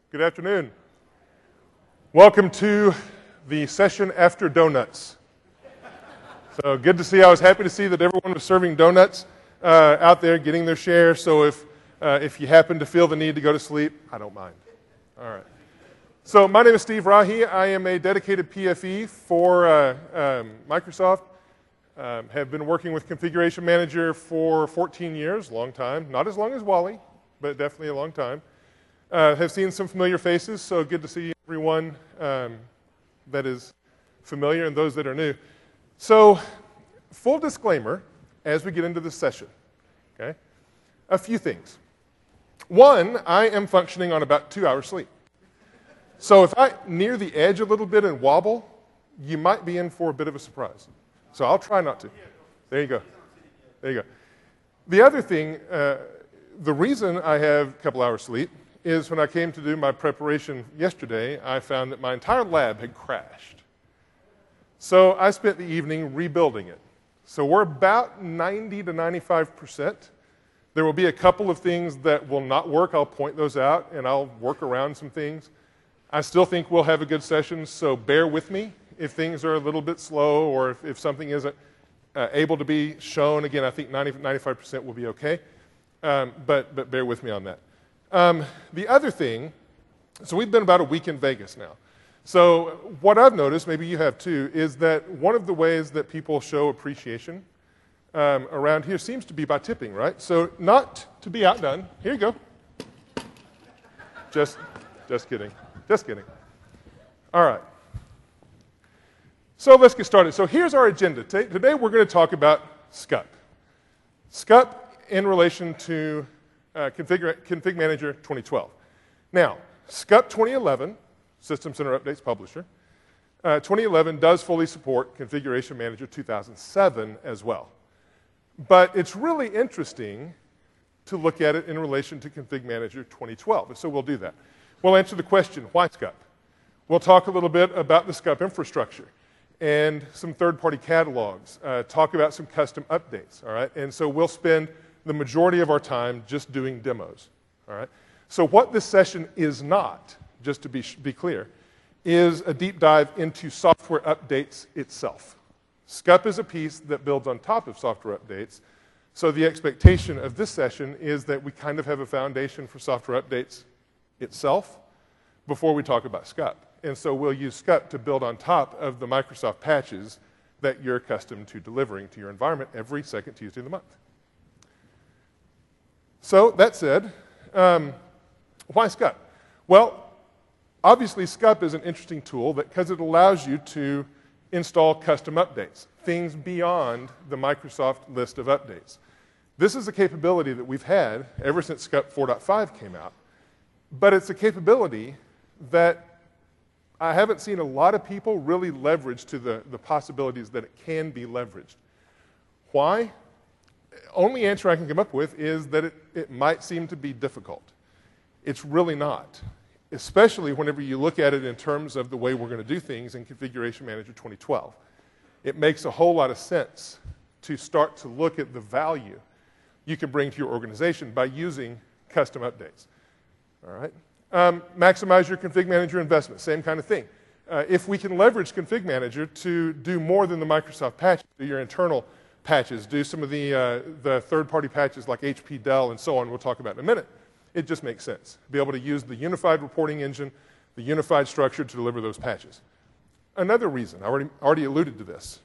Good afternoon. Welcome to the session after donuts. So good to see. I was happy to see that everyone was serving donuts out there, getting their share. So if you happen to feel the need to go to sleep, I don't mind. All right. So my name is Steve Rahi. I am a dedicated PFE for Microsoft. Have been working with Configuration Manager for 14 years, long time. Not as long as Wally, but definitely a long time. Have seen some familiar faces, so good to see everyone that is familiar and those that are new. So, full disclaimer as we get into this session, okay? A few things. One, I am functioning on about 2 hours sleep. So if I near the edge a little bit and wobble, you might be in for a bit of a surprise. So I'll try not to. There you go. There you go. The other thing, the reason I have a couple hours sleep is when I came to do my preparation yesterday, I found that my entire lab had crashed. So I spent the evening rebuilding it. So we're about 90 to 95%. There will be a couple of things that will not work. I'll point those out, and I'll work around some things. I still think we'll have a good session, so bear with me if things are a little bit slow or if something isn't able to be shown. Again, I think 95% will be okay, but bear with me on that. The other thing, so we've been about a week in Vegas now. So what I've noticed, maybe you have too, is that one of the ways that people show appreciation around here seems to be by tipping, right? So not to be outdone, here you go. Just kidding. Just kidding. All right. So let's get started. So here's our agenda. Today we're going to talk about SCUP. SCUP in relation to Config Manager 2012. Now, SCUP 2011, System Center Updates Publisher, 2011 does fully support Configuration Manager 2007 as well. But it's really interesting to look at it in relation to Config Manager 2012, so we'll do that. We'll answer the question, why SCUP? We'll talk a little bit about the SCUP infrastructure and some third-party catalogs, talk about some custom updates, all right? And so we'll spend the majority of our time just doing demos, all right? So what this session is not, just to be clear, is a deep dive into software updates itself. SCUP is a piece that builds on top of software updates, so the expectation of this session is that we kind of have a foundation for software updates itself before we talk about SCUP. And so we'll use SCUP to build on top of the Microsoft patches that you're accustomed to delivering to your environment every second Tuesday of the month. So that said, why SCUP? Well, obviously SCUP is an interesting tool because it allows you to install custom updates, things beyond the Microsoft list of updates. This is a capability that we've had ever since SCUP 4.5 came out, but it's a capability that I haven't seen a lot of people really leverage to the possibilities that it can be leveraged. Why? Only answer I can come up with is that it might seem to be difficult. It's really not, especially whenever you look at it in terms of the way we're going to do things in Configuration Manager 2012. It makes a whole lot of sense to start to look at the value you can bring to your organization by using custom updates. All right? Maximize your Config Manager investment, same kind of thing. If we can leverage Config Manager to do more than the Microsoft patches, do your internal patches, do some of the third-party patches like HP, Dell, and so on, we'll talk about in a minute, it just makes sense. Be able to use the unified reporting engine, the unified structure to deliver those patches. Another reason, I already alluded to this,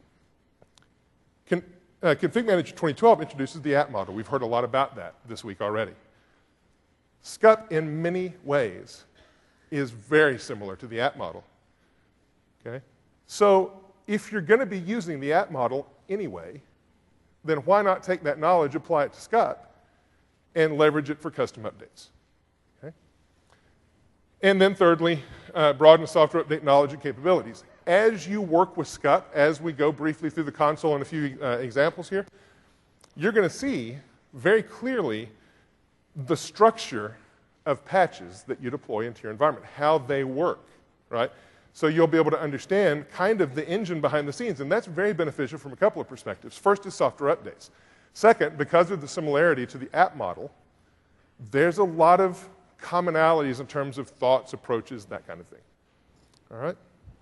Config Manager 2012 introduces the app model. We've heard a lot about that this week already. SCUP, in many ways, is very similar to the app model. Okay? So if you're going to be using the app model anyway, then why not take that knowledge, apply it to SCUP, and leverage it for custom updates? Okay? And then thirdly, broaden software update knowledge and capabilities. As you work with SCUP, as we go briefly through the console and a few examples here, you're going to see very clearly the structure of patches that you deploy into your environment, how they work, right? So you'll be able to understand kind of the engine behind the scenes, and that's very beneficial from a couple of perspectives. First is software updates. Second, because of the similarity to the app model, there's a lot of commonalities in terms of thoughts, approaches, that kind of thing. All right?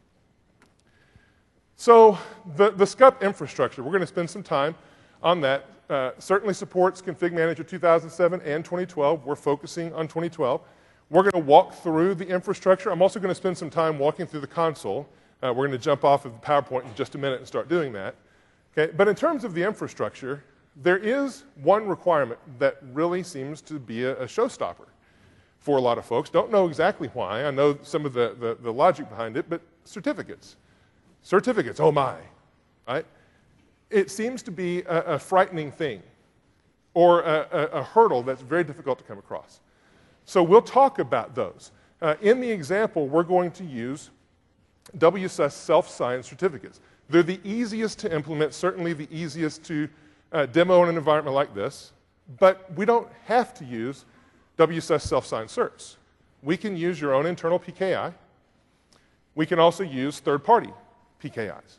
So the SCUP infrastructure, we're going to spend some time on that. Certainly supports Config Manager 2007 and 2012. We're focusing on 2012. We're going to walk through the infrastructure. I'm also going to spend some time walking through the console. We're going to jump off of the PowerPoint in just a minute and start doing that. Okay? But in terms of the infrastructure, there is one requirement that really seems to be a showstopper for a lot of folks. Don't know exactly why. I know some of the logic behind it, but certificates. Certificates, oh my, right? It seems to be a frightening thing or a hurdle that's very difficult to come across. So we'll talk about those. In the example, we're going to use WSUS self-signed certificates. They're the easiest to implement, certainly the easiest to demo in an environment like this, but we don't have to use WSUS self-signed certs. We can use your own internal PKI. We can also use third-party PKIs.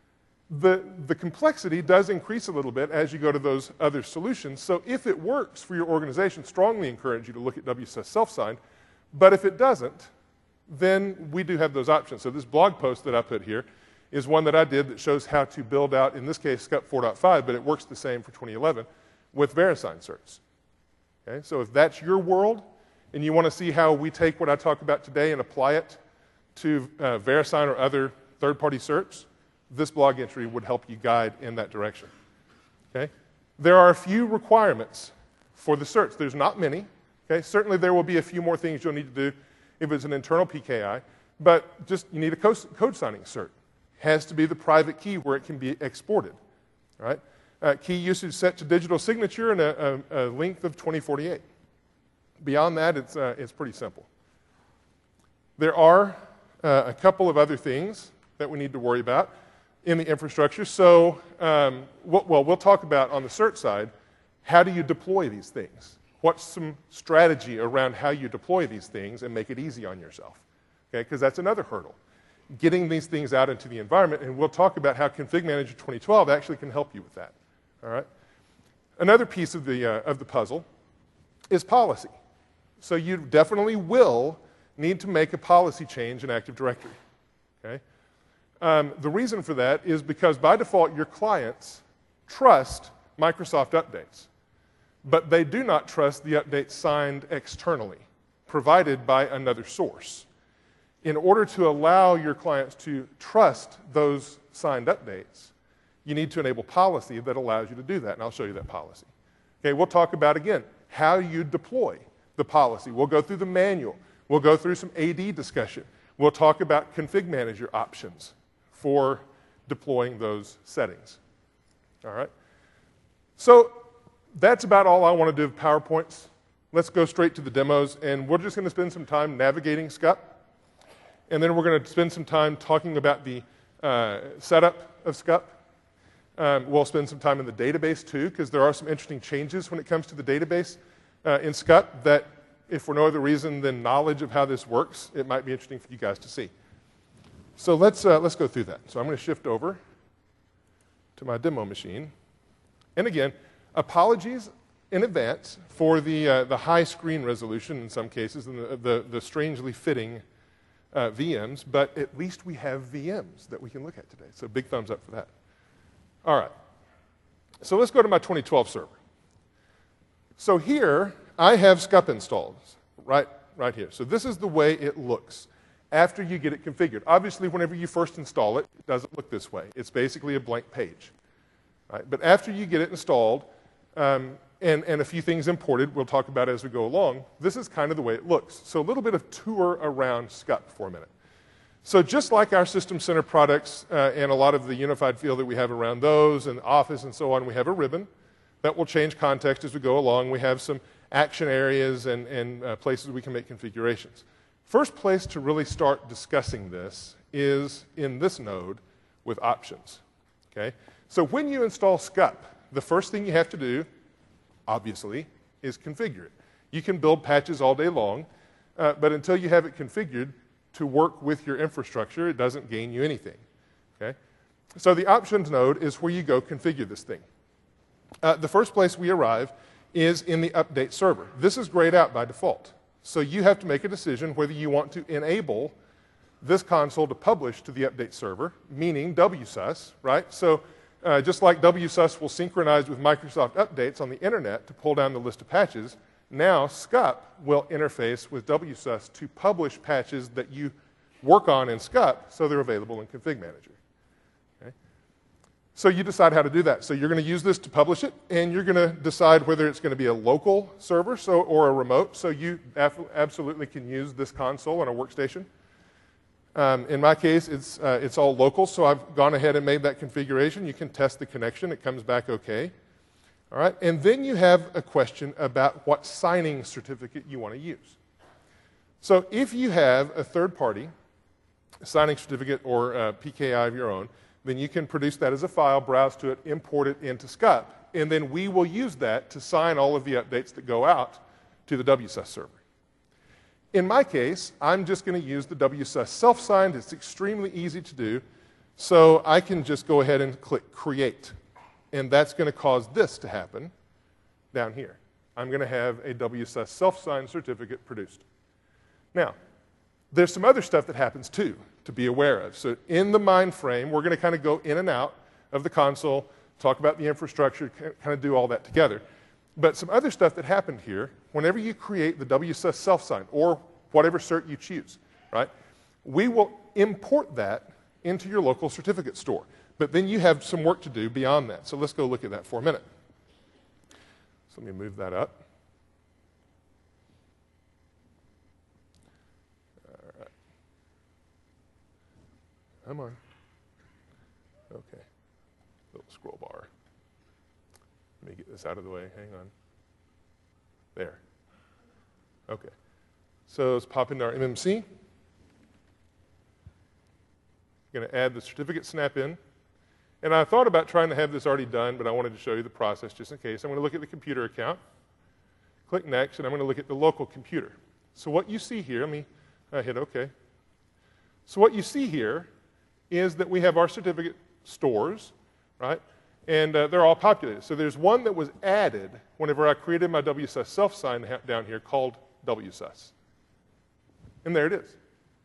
The complexity does increase a little bit as you go to those other solutions, so if it works for your organization, strongly encourage you to look at WSUS self-signed, but if it doesn't, then we do have those options. So this blog post that I put here is one that I did that shows how to build out, in this case, SCUP 4.5, but it works the same for 2011 with VeriSign certs. Okay? So if that's your world and you want to see how we take what I talk about today and apply it to VeriSign or other third-party certs, this blog entry would help you guide in that direction. Okay? There are a few requirements for the certs. There's not many. Okay? Certainly there will be a few more things you'll need to do if it's an internal PKI, but just you need a code signing cert. Has to be the private key where it can be exported. All right? Key usage set to digital signature and a length of 2048. Beyond that, it's pretty simple. There are a couple of other things that we need to worry about in the infrastructure. So, we'll talk about on the cert side, how do you deploy these things? What's some strategy around how you deploy these things and make it easy on yourself? Okay, because that's another hurdle. Getting these things out into the environment, and we'll talk about how Config Manager 2012 actually can help you with that. All right? Another piece of the puzzle is policy. So you definitely will need to make a policy change in Active Directory. Okay? The reason for that is because by default your clients trust Microsoft updates, but they do not trust the updates signed externally, provided by another source. In order to allow your clients to trust those signed updates, you need to enable policy that allows you to do that, and I'll show you that policy. Okay, we'll talk about, again, how you deploy the policy. We'll go through the manual. We'll go through some AD discussion. We'll talk about Config Manager options for deploying those settings. All right? So that's about all I want to do with PowerPoints. Let's go straight to the demos, and we're just going to spend some time navigating SCUP, and then we're going to spend some time talking about the setup of SCUP. We'll spend some time in the database too, because there are some interesting changes when it comes to the database in SCUP that, if for no other reason than knowledge of how this works, it might be interesting for you guys to see. So let's go through that. So I'm going to shift over to my demo machine. And again, apologies in advance for the high screen resolution in some cases and the strangely fitting VMs, but at least we have VMs that we can look at today. So big thumbs up for that. All right. So let's go to my 2012 server. So here I have SCUP installed right here. So this is the way it looks after you get it configured. Obviously, whenever you first install it, it doesn't look this way. It's basically a blank page. Right? But after you get it installed and a few things imported, we'll talk about as we go along, this is kind of the way it looks. So a little bit of tour around SCUP for a minute. So just like our System Center products and a lot of the unified field that we have around those and Office and so on, we have a ribbon that will change context as we go along. We have some action areas and places we can make configurations. First place to really start discussing this is in this node with options. Okay? So when you install SCUP, the first thing you have to do, obviously, is configure it. You can build patches all day long, but until you have it configured to work with your infrastructure, it doesn't gain you anything. Okay? So the options node is where you go configure this thing. The first place we arrive is in the update server. This is grayed out by default. So you have to make a decision whether you want to enable this console to publish to the update server, meaning WSUS, right? So just like WSUS will synchronize with Microsoft updates on the internet to pull down the list of patches, now SCUP will interface with WSUS to publish patches that you work on in SCUP so they're available in Config Manager. Okay? So you decide how to do that. So you're going to use this to publish it, and you're going to decide whether it's going to be a local server or a remote. So you absolutely can use this console on a workstation. In my case, it's all local, so I've gone ahead and made that configuration. You can test the connection. It comes back okay. All right? And then you have a question about what signing certificate you want to use. So if you have a third-party signing certificate or PKI of your own, then you can produce that as a file, browse to it, import it into SCUP, and then we will use that to sign all of the updates that go out to the WSUS server. In my case, I'm just going to use the WSUS self-signed. It's extremely easy to do, so I can just go ahead and click Create, and that's going to cause this to happen down here. I'm going to have a WSUS self-signed certificate produced. Now, there's some other stuff that happens too to be aware of. So in the mind frame, we're going to kind of go in and out of the console, talk about the infrastructure, kind of do all that together. But some other stuff that happened here, whenever you create the WSUS self-sign or whatever cert you choose, right, we will import that into your local certificate store. But then you have some work to do beyond that. So let's go look at that for a minute. So let me move that up. Come on. Okay. Little scroll bar. Let me get this out of the way. Hang on. There. Okay. So let's pop into our MMC. Going to add the certificate snap in. And I thought about trying to have this already done, but I wanted to show you the process just in case. I'm going to look at the computer account. Click Next, and I'm going to look at the local computer. So what you see here, let me hit OK. So what you see here is that we have our certificate stores, right? And they're all populated. So there's one that was added whenever I created my WSUS self-sign down here called WSUS. And there it is.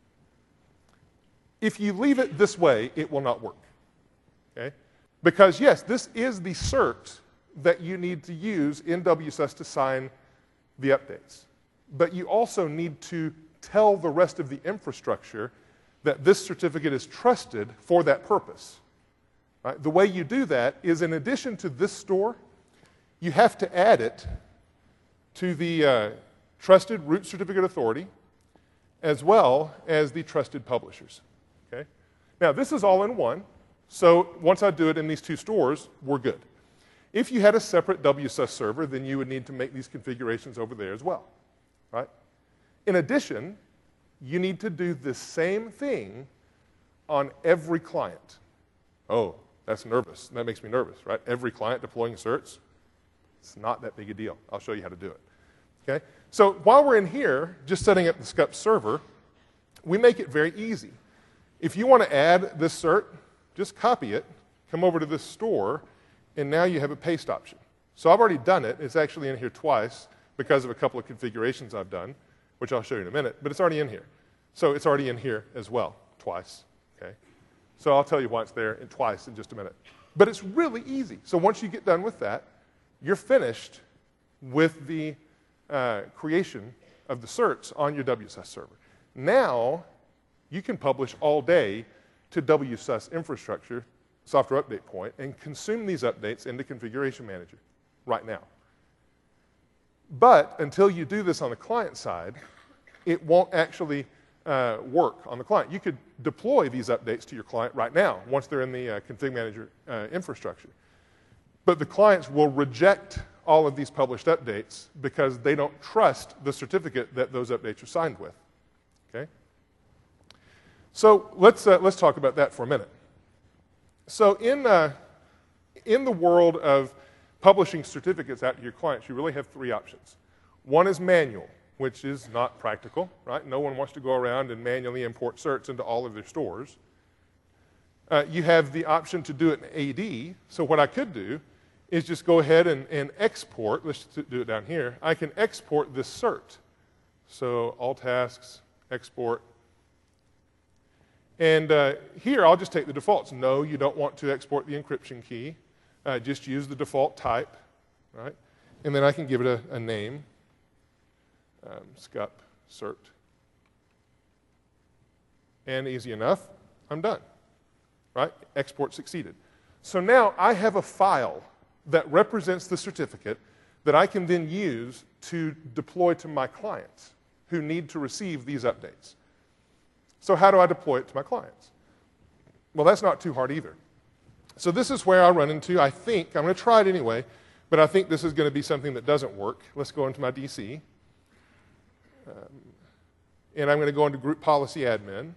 If you leave it this way, it will not work. Okay? Because yes, this is the cert that you need to use in WSUS to sign the updates. But you also need to tell the rest of the infrastructure that this certificate is trusted for that purpose. Right? The way you do that is, in addition to this store, you have to add it to the Trusted Root Certificate Authority, as well as the Trusted Publishers. Okay? Now, this is all in one, so once I do it in these two stores, we're good. If you had a separate WSUS server, then you would need to make these configurations over there as well. Right? In addition, you need to do the same thing on every client. Oh, that's nervous. That makes me nervous, right? Every client deploying certs, it's not that big a deal. I'll show you how to do it. Okay? So while we're in here, just setting up the SCUP server, we make it very easy. If you want to add this cert, just copy it, come over to this store, and now you have a paste option. So I've already done it. It's actually in here twice because of a couple of configurations I've done, which I'll show you in a minute, but it's already in here. So it's already in here as well, twice. Okay? So I'll tell you why it's there twice in just a minute. But it's really easy. So once you get done with that, you're finished with the creation of the certs on your WSUS server. Now, you can publish all day to WSUS infrastructure, software update point, and consume these updates into Configuration Manager right now. But until you do this on the client side, it won't actually work on the client. You could deploy these updates to your client right now once they're in the Config Manager infrastructure. But the clients will reject all of these published updates because they don't trust the certificate that those updates are signed with. Okay? So let's talk about that for a minute. So in the world of publishing certificates out to your clients, you really have three options. One is manual, which is not practical, right? No one wants to go around and manually import certs into all of their stores. You have the option to do it in AD. So what I could do is just go ahead and export. Let's do it down here. I can export this cert. So all tasks, export. And here I'll just take the defaults. No, you don't want to export the encryption key. Just use the default type, right? And then I can give it a name, scup cert. And easy enough, I'm done, right? Export succeeded. So now I have a file that represents the certificate that I can then use to deploy to my clients who need to receive these updates. So how do I deploy it to my clients? Well, that's not too hard either. So this is where I run into, I think, I'm going to try it anyway, but I think this is going to be something that doesn't work. Let's go into my DC. And I'm going to go into Group Policy Admin.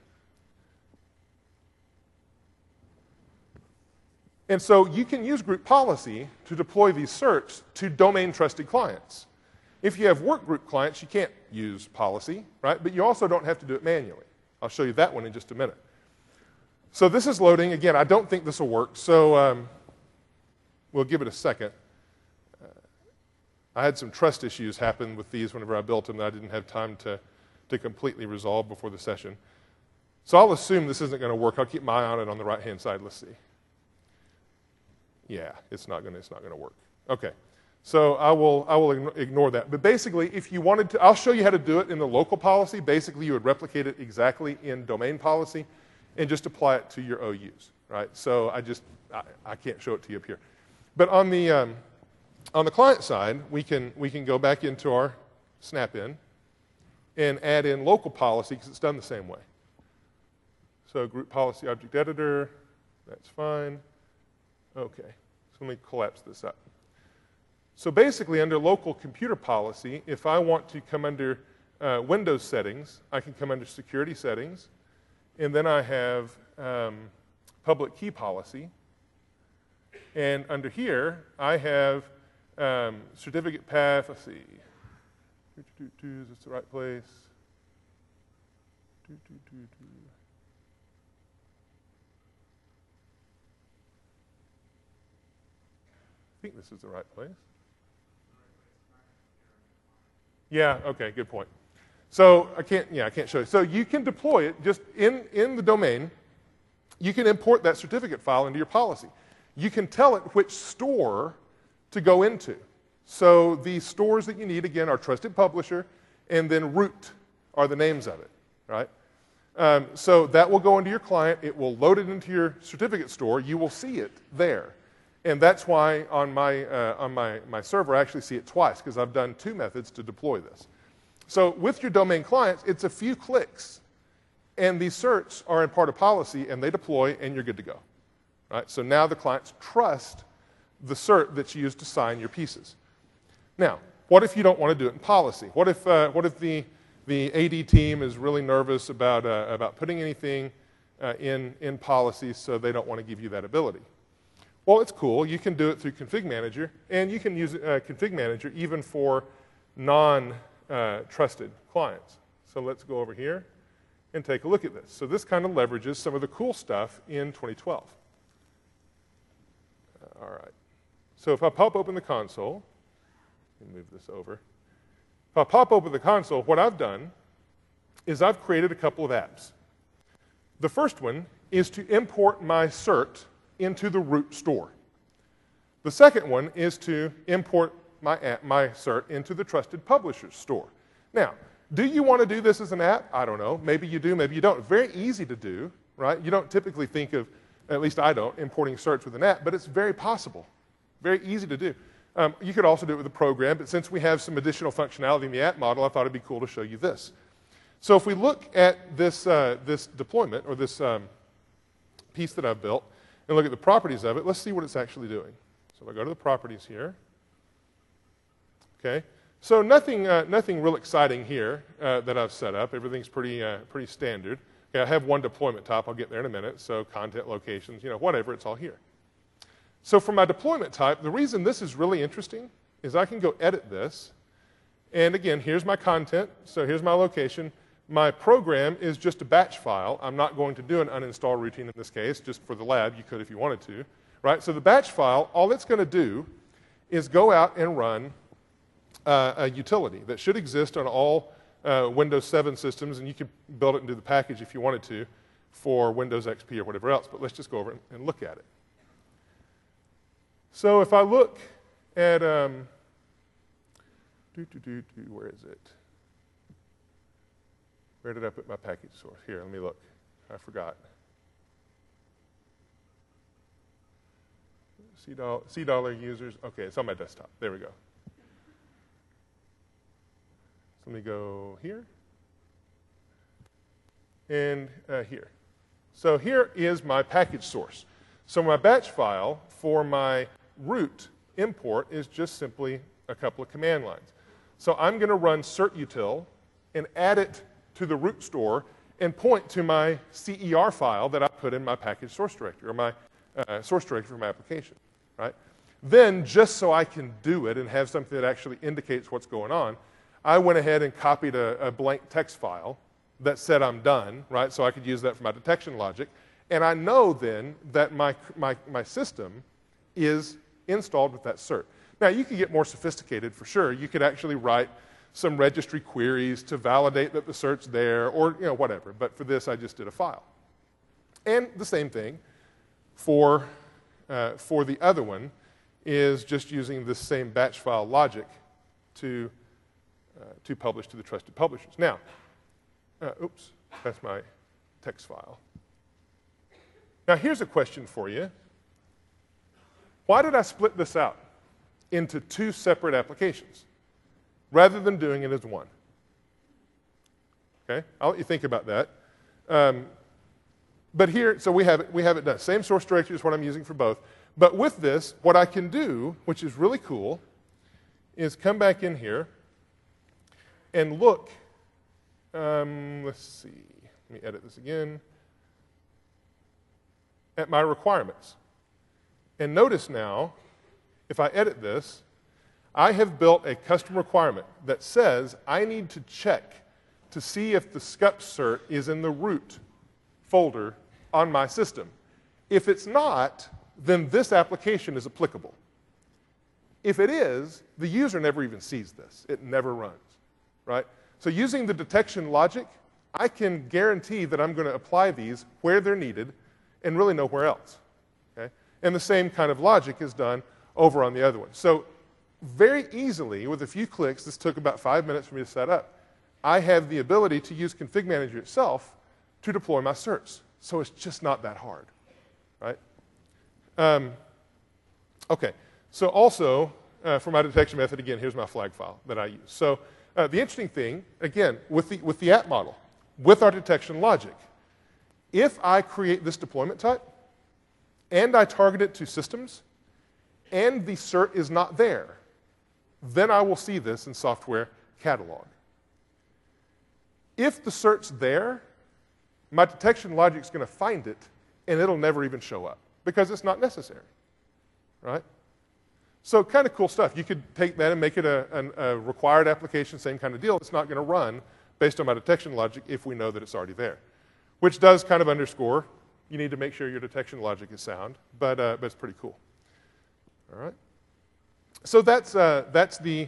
And so you can use group policy to deploy these certs to domain-trusted clients. If you have workgroup clients, you can't use policy, right? But you also don't have to do it manually. I'll show you that one in just a minute. So this is loading. Again, I don't think this will work, so we'll give it a second. I had some trust issues happen with these whenever I built them that I didn't have time to completely resolve before the session. So I'll assume this isn't going to work. I'll keep my eye on it on the right-hand side. Let's see. Yeah, it's not going to work. Okay, so I will ignore that. But basically, if you wanted to, I'll show you how to do it in the local policy. Basically, you would replicate it exactly in domain policy and just apply it to your OUs, right? So I can't show it to you up here. But on the client side, we can go back into our snap-in and add in local policy because it's done the same way. So group policy object editor, that's fine. Okay, so let me collapse this up. So basically, under local computer policy, if I want to come under Windows settings, I can come under security settings, and then I have public key policy. And under here, I have certificate path. Let's see. Is this the right place? I think this is the right place. Yeah, okay, good point. So I can't show you. So you can deploy it just in the domain. You can import that certificate file into your policy. You can tell it which store to go into. So the stores that you need, again, are Trusted Publisher, and then root are the names of it, right? So that will go into your client. It will load it into your certificate store. You will see it there. And that's why on my server I actually see it twice, because I've done two methods to deploy this. So with your domain clients, it's a few clicks, and these certs are in part of policy, and they deploy, and you're good to go. Right? So now the clients trust the cert that's used to sign your pieces. Now, what if you don't want to do it in policy? What if the AD team is really nervous about putting anything in policy, so they don't want to give you that ability? Well, it's cool. You can do it through Config Manager, and you can use Config Manager even for non-trusted clients. So let's go over here and take a look at this. So this kind of leverages some of the cool stuff in 2012. All right. So if I pop open the console, let me move this over. If I pop open the console, what I've done is I've created a couple of apps. The first one is to import my cert into the root store. The second one is to import my cert into the Trusted Publishers store. Now, do you want to do this as an app? I don't know. Maybe you do, maybe you don't. Very easy to do, right? You don't typically think of, at least I don't, importing certs with an app, but it's very possible. Very easy to do. You could also do it with a program, but since we have some additional functionality in the app model, I thought it'd be cool to show you this. So if we look at this deployment, or this piece that I've built, and look at the properties of it, let's see what it's actually doing. So if I go to the properties here, okay, so nothing real exciting here that I've set up. Everything's pretty standard. Okay, I have one deployment type. I'll get there in a minute. So content, locations, whatever, it's all here. So for my deployment type, the reason this is really interesting is I can go edit this. And again, here's my content. So here's my location. My program is just a batch file. I'm not going to do an uninstall routine in this case, just for the lab. You could if you wanted to, right? So the batch file, all it's going to do is go out and run a utility that should exist on all Windows 7 systems, and you could build it into the package if you wanted to for Windows XP or whatever else. But let's just go over and look at it. So if I look at, where is it? Where did I put my package source? Here, let me look. I forgot. $C users. Okay, it's on my desktop. There we go. So let me go here and here. So here is my package source. So my batch file for my root import is just simply a couple of command lines. So I'm going to run certutil and add it to the root store and point to my CER file that I put in my package source directory, or my source directory for my application, right? Then, just so I can do it and have something that actually indicates what's going on, I went ahead and copied a blank text file that said I'm done, right? So I could use that for my detection logic. And I know then that my system is installed with that cert. Now, you could get more sophisticated for sure. You could actually write some registry queries to validate that the cert's there, or whatever. But for this, I just did a file. And the same thing for the other one is just using this same batch file logic to publish to the trusted publishers. Now, oops, that's my text file. Now, here's a question for you. Why did I split this out into two separate applications rather than doing it as one? Okay, I'll let you think about that. But here, so we have it done. Same source directory is what I'm using for both. But with this, what I can do, which is really cool, is come back in here and look. Let's see. Let me edit this again. At my requirements. And notice now, if I edit this, I have built a custom requirement that says I need to check to see if the SCUP cert is in the root folder on my system. If it's not, then this application is applicable. If it is, the user never even sees this. It never runs, right? So using the detection logic, I can guarantee that I'm going to apply these where they're needed and really nowhere else. Okay? And the same kind of logic is done over on the other one. So very easily, with a few clicks, this took about 5 minutes for me to set up, I have the ability to use Config Manager itself to deploy my certs. So it's just not that hard, right? Okay, so also, for my detection method, again, here's my flag file that I use. So the interesting thing, again, with the app model, with our detection logic, if I create this deployment type, and I target it to systems, and the cert is not there, then I will see this in software catalog. If the cert's there, my detection logic is going to find it, and it'll never even show up, because it's not necessary, right? So kind of cool stuff. You could take that and make it a required application, same kind of deal. It's not going to run based on my detection logic if we know that it's already there, which does kind of underscore you need to make sure your detection logic is sound, but it's pretty cool. All right. So that's the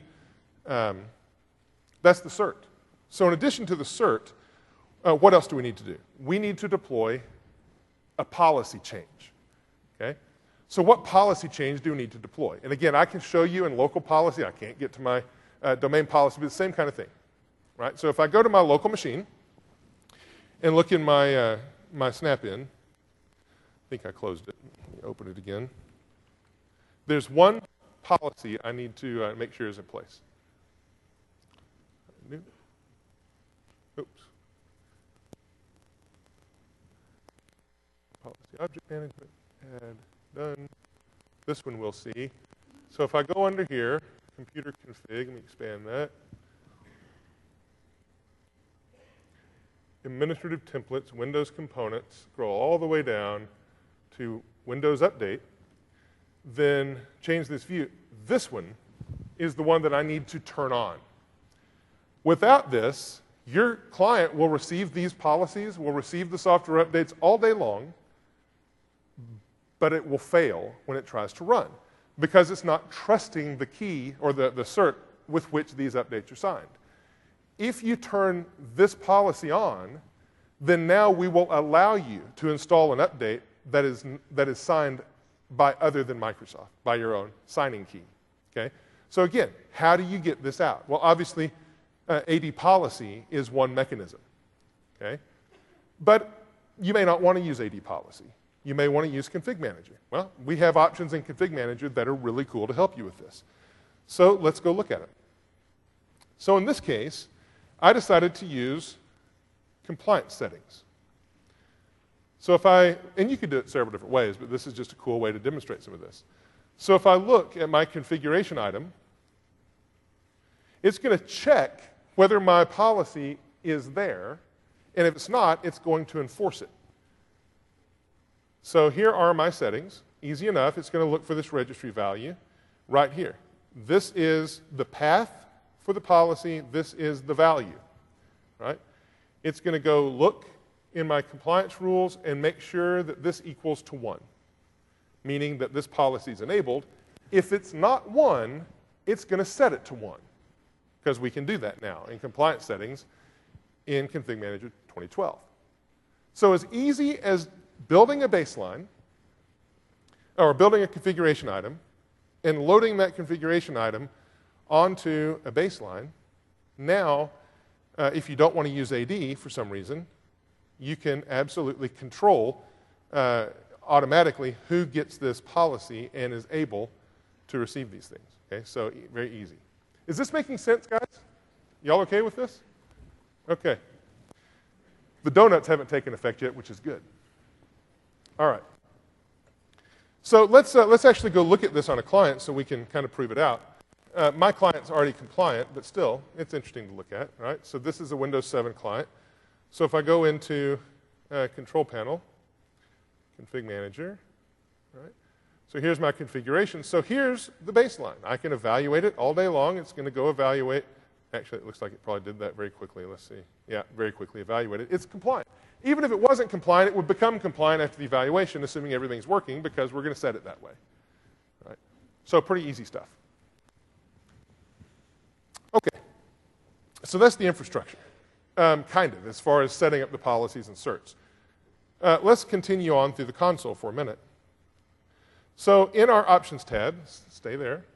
cert. So in addition to the cert, what else do we need to do? We need to deploy a policy change. Okay. So what policy change do we need to deploy? And again, I can show you in local policy. I can't get to my domain policy, but the same kind of thing. Right? So if I go to my local machine and look in my, my snap-in, I think I closed it. Let me open it again. There's one policy I need to make sure is in place. Oops. Policy object management, add, done. This one we'll see. So if I go under here, computer config, let me expand that. Administrative templates, Windows components, scroll all the way down to Windows Update, then change this view. This one is the one that I need to turn on. Without this, your client will receive these policies, will receive the software updates all day long, but it will fail when it tries to run because it's not trusting the key or the cert with which these updates are signed. if you turn this policy on, then now we will allow you to install an update that is signed by other than Microsoft, by your own signing key. Okay? So again, how do you get this out? Well, obviously, AD policy is one mechanism. Okay? But you may not want to use AD policy. You may want to use Config Manager. Well, we have options in Config Manager that are really cool to help you with this. So let's go look at it. So in this case, I decided to use compliance settings. So if and you could do it several different ways, but this is just a cool way to demonstrate some of this. So if I look at my configuration item, it's going to check whether my policy is there, and if it's not, it's going to enforce it. So here are my settings. Easy enough. It's going to look for this registry value right here. This is the path for the policy. This is the value. Right? It's going to go look in my compliance rules and make sure that this equals to 1, meaning that this policy is enabled. If it's not 1, it's going to set it to 1, because we can do that now in compliance settings in Config Manager 2012. So as easy as building a baseline, or building a configuration item, and loading that configuration item onto a baseline, now, if you don't want to use AD for some reason, you can absolutely control automatically who gets this policy and is able to receive these things. Okay, so very easy. Is this making sense, guys? Y'all okay with this? Okay. The donuts haven't taken effect yet, which is good. All right. So let's actually go look at this on a client so we can kind of prove it out. My client's already compliant, but still, it's interesting to look at, right? So this is a Windows 7 client. So if I go into Control Panel, Config Manager, right? So here's my configuration. So here's the baseline. I can evaluate it all day long. It's going to go evaluate. Actually, it looks like it probably did that very quickly. Let's see. Yeah, very quickly evaluate it. It's compliant. Even if it wasn't compliant, it would become compliant after the evaluation, assuming everything's working, because we're going to set it that way. Right? So pretty easy stuff. Okay. So that's the infrastructure, kind of, as far as setting up the policies and certs. Let's continue on through the console for a minute. So in our Options tab, stay there.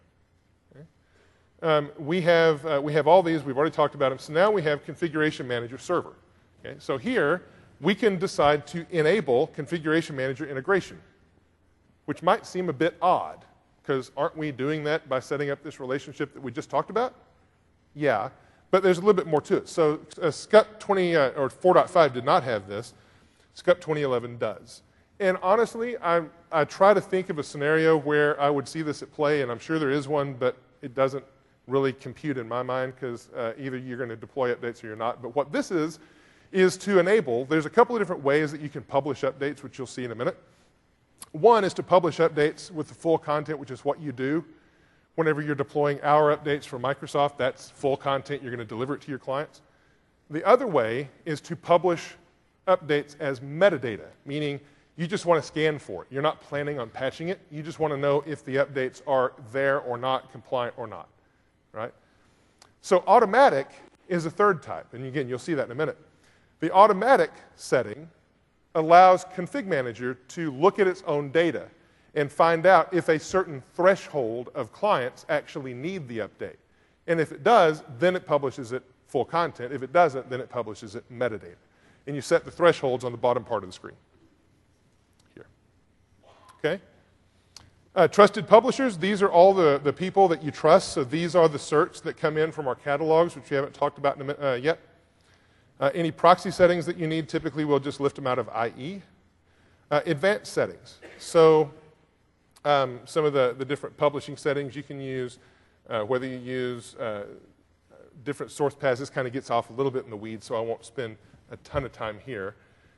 Okay. We have all these. We've already talked about them. So now we have Configuration Manager Server. Okay. So here, we can decide to enable Configuration Manager integration, which might seem a bit odd, because aren't we doing that by setting up this relationship that we just talked about? Yeah, but there's a little bit more to it. So SCUP 20 or 4.5 did not have this. SCUP 2011 does. And honestly, I try to think of a scenario where I would see this at play, and I'm sure there is one, but it doesn't really compute in my mind, because either you're going to deploy updates or you're not. But what this is to enable, there's a couple of different ways that you can publish updates, which you'll see in a minute. One is to publish updates with the full content, which is what you do. Whenever you're deploying our updates for Microsoft, that's full content. You're going to deliver it to your clients. The other way is to publish updates as metadata, meaning you just want to scan for it. You're not planning on patching it. You just want to know if the updates are there or not, compliant or not, right? So automatic is a third type, and again, you'll see that in a minute. The automatic setting allows Config Manager to look at its own data and find out if a certain threshold of clients actually need the update. And if it does, then it publishes it full content. If it doesn't, then it publishes it metadata. And you set the thresholds on the bottom part of the screen. Here. Okay? Trusted publishers, these are all the people that you trust. So these are the certs that come in from our catalogs, which we haven't talked about yet. Any proxy settings that you need, typically we'll just lift them out of IE. Advanced settings. So some of the different publishing settings you can use, whether you use different source paths. This kind of gets off a little bit in the weeds, so I won't spend a ton of time here.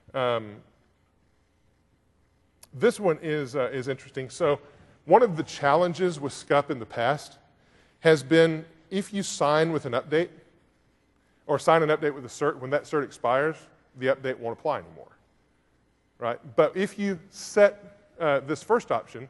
This one is interesting. So one of the challenges with SCUP in the past has been if you sign with an update, or sign an update with a cert, when that cert expires, the update won't apply anymore, right? But if you set this first option,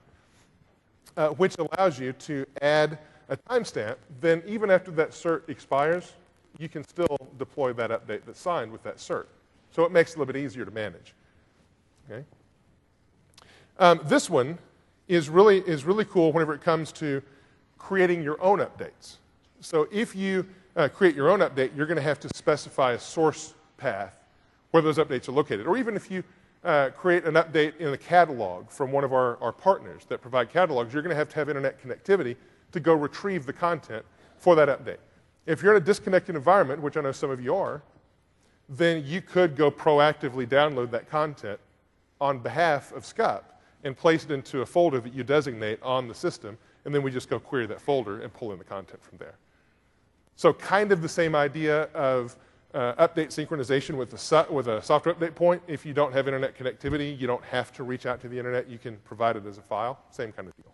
which allows you to add a timestamp, then even after that cert expires, you can still deploy that update that's signed with that cert. So it makes it a little bit easier to manage. Okay? This one is really cool whenever it comes to creating your own updates. So if you create your own update, you're going to have to specify a source path where those updates are located. Or even if you create an update in a catalog from one of our partners that provide catalogs, you're going to have internet connectivity to go retrieve the content for that update. If you're in a disconnected environment, which I know some of you are, then you could go proactively download that content on behalf of SCUP and place it into a folder that you designate on the system, and then we just go query that folder and pull in the content from there. So kind of the same idea of update synchronization with a software update point. If you don't have internet connectivity, you don't have to reach out to the internet. You can provide it as a file. Same kind of deal.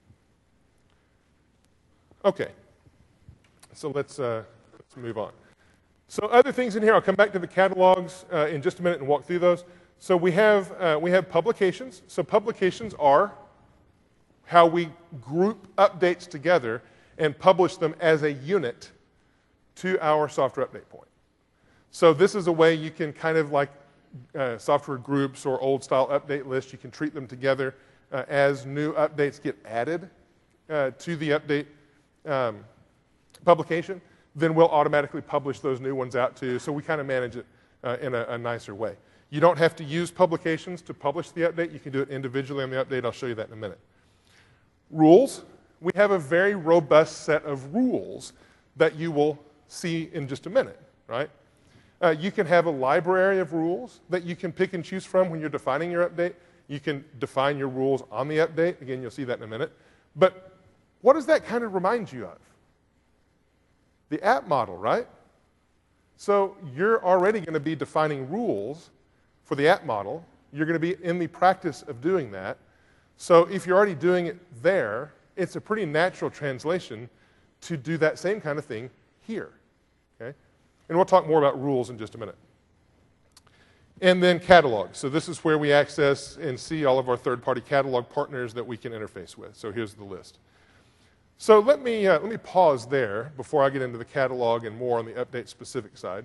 Okay. So let's move on. So other things in here, I'll come back to the catalogs in just a minute and walk through those. So we have publications. So publications are how we group updates together and publish them as a unit to our software update point. So this is a way you can kind of like software groups or old style update lists, you can treat them together as new updates get added to the update publication, then we'll automatically publish those new ones out too. So we kind of manage it in a nicer way. You don't have to use publications to publish the update. You can do it individually on the update. I'll show you that in a minute. Rules. We have a very robust set of rules that you will see in just a minute, right? You can have a library of rules that you can pick and choose from when you're defining your update. You can define your rules on the update. Again, you'll see that in a minute. But what does that kind of remind you of? The app model, right? So you're already going to be defining rules for the app model. You're going to be in the practice of doing that. So if you're already doing it there, it's a pretty natural translation to do that same kind of thing here. Okay? And we'll talk more about rules in just a minute. And then catalogs. So this is where we access and see all of our third-party catalog partners that we can interface with. So here's the list. So let me pause there before I get into the catalog and more on the update specific side.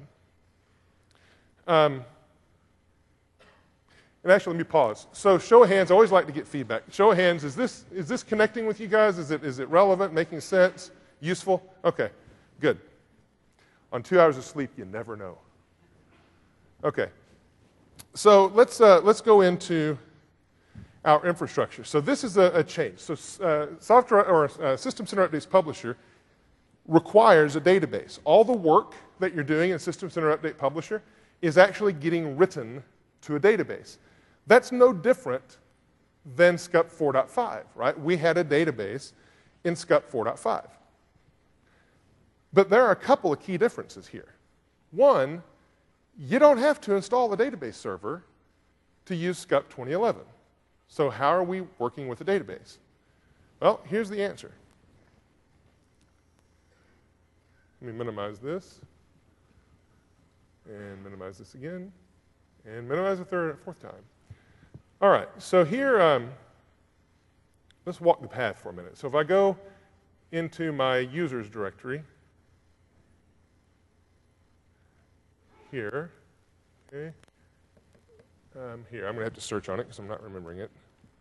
And actually, let me pause. So show of hands, I always like to get feedback. Show of hands, is this connecting with you guys? Is it relevant, making sense, useful? Okay, good. On 2 hours of sleep, you never know. Okay. So let's go into our infrastructure. So this is a change. So software or System Center Updates Publisher requires a database. All the work that you're doing in System Center Update Publisher is actually getting written to a database. That's no different than SCUP 4.5, right? We had a database in SCUP 4.5. But there are a couple of key differences here. One, you don't have to install a database server to use SCUP 2011. So how are we working with a database? Well, here's the answer. Let me minimize this, and minimize this again, and minimize the fourth time. All right, so here, let's walk the path for a minute. So if I go into my users directory, here, okay, here, I'm going to have to search on it because I'm not remembering it.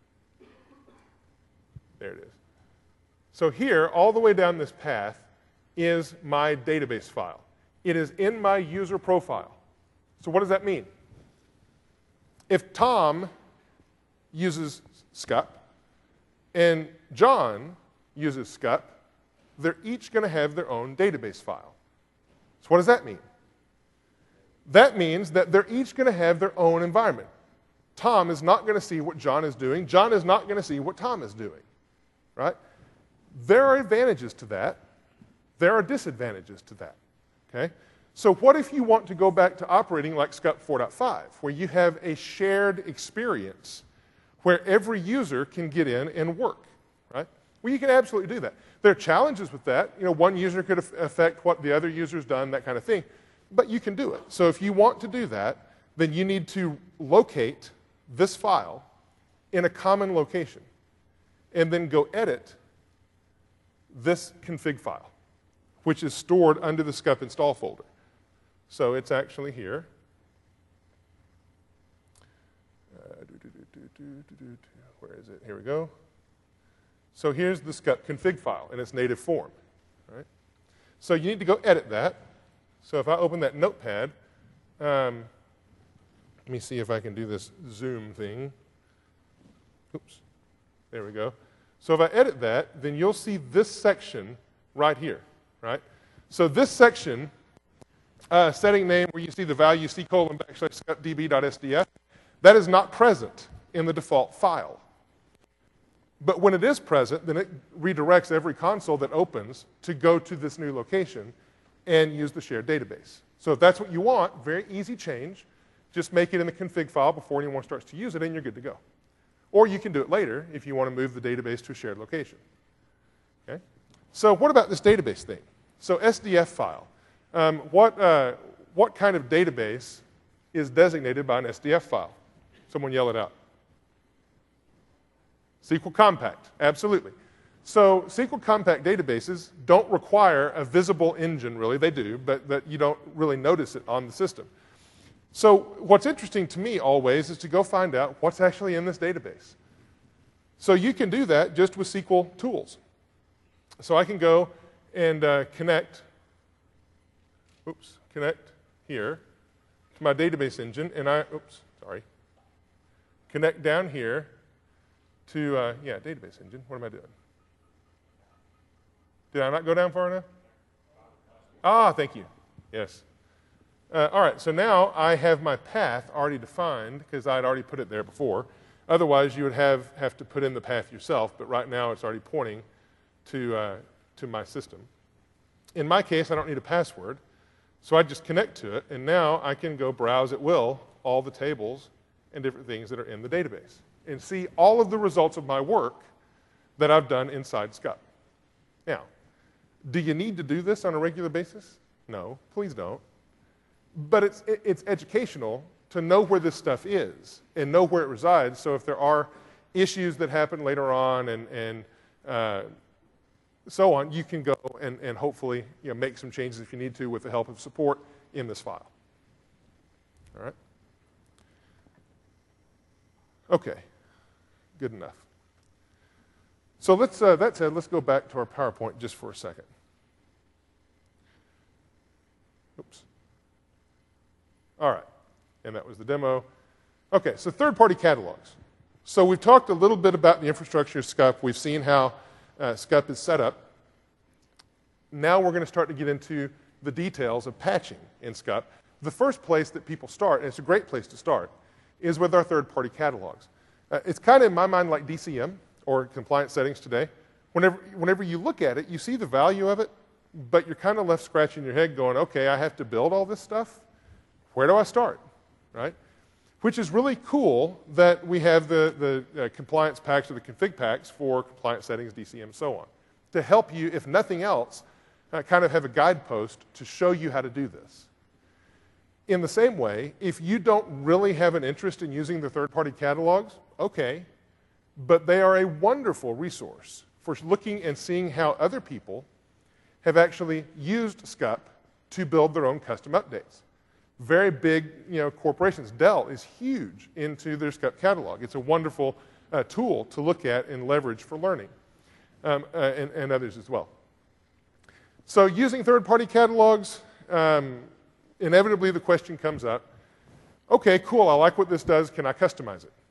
There it is. So here, all the way down this path, is my database file. It is in my user profile. So what does that mean? If Tom uses SCUP and John uses SCUP, they're each going to have their own database file. So what does that mean? That means that they're each going to have their own environment. Tom is not going to see what John is doing. John is not going to see what Tom is doing. Right? There are advantages to that. There are disadvantages to that. Okay? So what if you want to go back to operating like SCUP 4.5, where you have a shared experience where every user can get in and work? Right? Well, you can absolutely do that. There are challenges with that. You know, one user could affect what the other user's done, that kind of thing. But you can do it. So if you want to do that, then you need to locate this file in a common location and then go edit this config file. which is stored under the SCUP install folder. So it's actually here. Where is it? Here we go. So here's the SCUP config file in its native form. Right? So you need to go edit that. So if I open that notepad, let me see if I can do this zoom thing. Oops. There we go. So if I edit that, then you'll see this section right here. Right? So this section, setting name where you see the value c:\scupdb.sdf, that is not present in the default file. But when it is present, then it redirects every console that opens to go to this new location and use the shared database. So if that's what you want, very easy change. Just make it in the config file before anyone starts to use it, and you're good to go. Or you can do it later if you want to move the database to a shared location. Okay? So what about this database thing? So SDF file. What kind of database is designated by an SDF file? Someone yell it out. SQL Compact, absolutely. So SQL Compact databases don't require a visible engine, really. They do, but that you don't really notice it on the system. So what's interesting to me always is to go find out what's actually in this database. So you can do that just with SQL tools. So I can go and connect here to my database engine, and connect down here to, database engine. What am I doing? Did I not go down far enough? Ah, thank you. Yes. All right, so now I have my path already defined because I'd already put it there before. Otherwise, you would have to put in the path yourself, but right now it's already pointing to my system. In my case, I don't need a password, so I just connect to it, and now I can go browse at will all the tables and different things that are in the database and see all of the results of my work that I've done inside SCUP. Now, do you need to do this on a regular basis? No, please don't. But it's educational to know where this stuff is and know where it resides, so if there are issues that happen later on and so on, you can go and hopefully make some changes if you need to with the help of support in this file. All right? Okay, good enough. So that said, let's go back to our PowerPoint just for a second. Oops. All right, and that was the demo. Okay, so third-party catalogs. So we've talked a little bit about the infrastructure of SCUP. We've seen how SCUP is set up. Now we're going to start to get into the details of patching in SCUP. The first place that people start, and it's a great place to start, is with our third-party catalogs. It's kind of, in my mind, like DCM, or compliance settings today. Whenever you look at it, you see the value of it, but you're kind of left scratching your head going, okay, I have to build all this stuff? Where do I start, right? Which is really cool that we have the compliance packs or the config packs for compliance settings, DCM, and so on, to help you, if nothing else, kind of have a guidepost to show you how to do this. In the same way, if you don't really have an interest in using the third-party catalogs, okay, but they are a wonderful resource for looking and seeing how other people have actually used SCUP to build their own custom updates. Very big corporations. Dell is huge into their SCUP catalog. It's a wonderful tool to look at and leverage for learning, and others as well. So using third-party catalogs, inevitably the question comes up, okay, cool, I like what this does, can I customize it?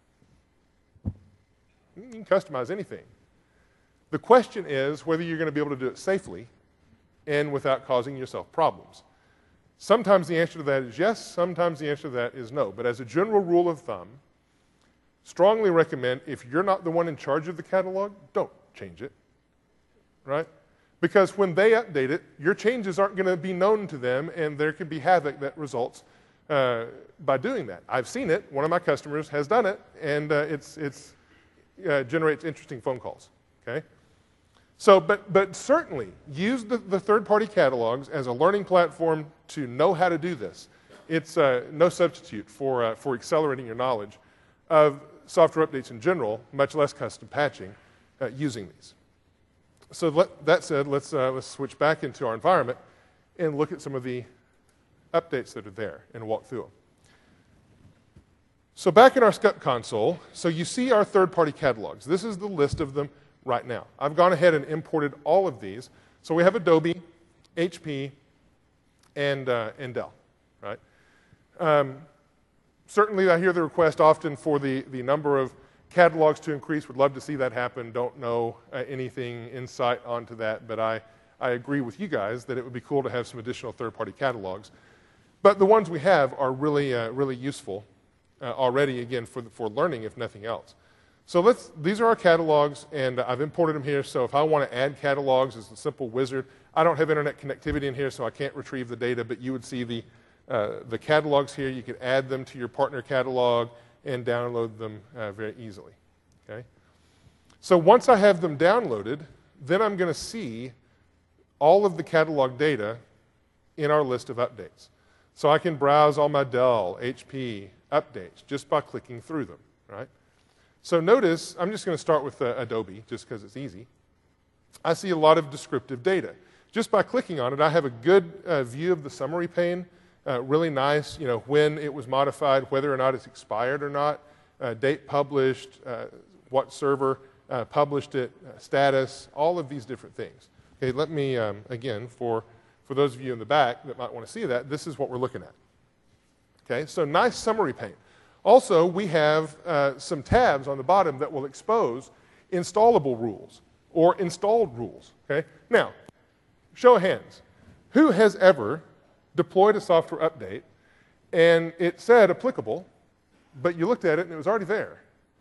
You can customize anything. The question is whether you're going to be able to do it safely and without causing yourself problems. Sometimes the answer to that is yes, sometimes the answer to that is no. But as a general rule of thumb, strongly recommend if you're not the one in charge of the catalog, don't change it, right? Because when they update it, your changes aren't going to be known to them, and there can be havoc that results by doing that. I've seen it. One of my customers has done it, and it generates interesting phone calls, okay? So, but certainly use the third-party catalogs as a learning platform to know how to do this. It's no substitute for accelerating your knowledge of software updates in general, much less custom patching, using these. So that said, let's switch back into our environment and look at some of the updates that are there and walk through them. So back in our SCUP console, so you see our third-party catalogs. This is the list of them right now. I've gone ahead and imported all of these. So we have Adobe, HP, and Dell, right? Certainly I hear the request often for the number of catalogs to increase. Would love to see that happen. Don't know anything insight onto that, but I agree with you guys that it would be cool to have some additional third-party catalogs. But the ones we have are really, really useful already, again, for learning, if nothing else. So these are our catalogs, and I've imported them here. So if I want to add catalogs, it's a simple wizard. I don't have internet connectivity in here, so I can't retrieve the data, but you would see the catalogs here. You could add them to your partner catalog and download them very easily. Okay? So once I have them downloaded, then I'm going to see all of the catalog data in our list of updates. So I can browse all my Dell, HP updates just by clicking through them, right? So notice, I'm just going to start with Adobe just because it's easy. I see a lot of descriptive data. Just by clicking on it, I have a good view of the summary pane. Really nice, you know, when it was modified, whether or not it's expired or not, date published, what server published it, status, all of these different things. Okay, let me, again, for those of you in the back that might want to see that, this is what we're looking at. Okay, so nice summary pane. Also, we have some tabs on the bottom that will expose installable rules or installed rules. Okay, now, show of hands. Who has ever deployed a software update and it said applicable, but you looked at it and it was already there?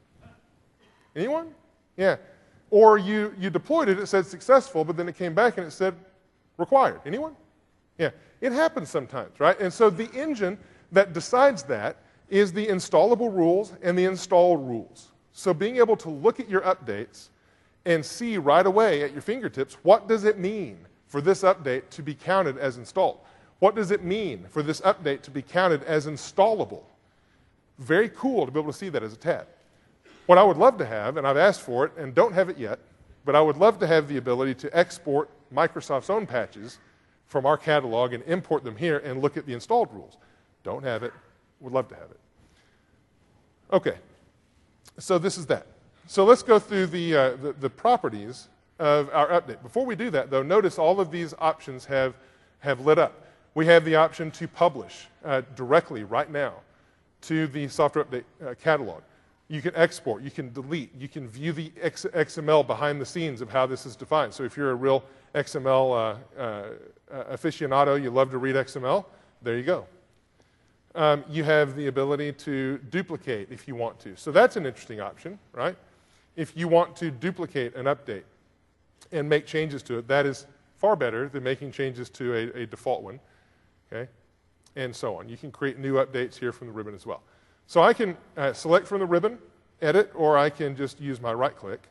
Anyone? Yeah. Or you deployed it, it said successful, but then it came back and it said required. Anyone? Yeah. It happens sometimes, right? And so the engine that decides that is the installable rules and the install rules. So being able to look at your updates and see right away at your fingertips, what does it mean for this update to be counted as installed? What does it mean for this update to be counted as installable? Very cool to be able to see that as a tab. What I would love to have, and I've asked for it and don't have it yet, but I would love to have the ability to export Microsoft's own patches from our catalog and import them here and look at the installed rules. Don't have it, would love to have it. Okay, so this is that. So let's go through the properties of our update. Before we do that, though, notice all of these options have lit up. We have the option to publish directly right now to the software update catalog. You can export, you can delete, you can view the XML behind the scenes of how this is defined. So if you're a real XML aficionado, you love to read XML, there you go. You have the ability to duplicate if you want to. So that's an interesting option, right? If you want to duplicate an update and make changes to it, that is far better than making changes to a default one, okay? And so on. You can create new updates here from the ribbon as well. So I can select from the ribbon, edit, or I can just use my right click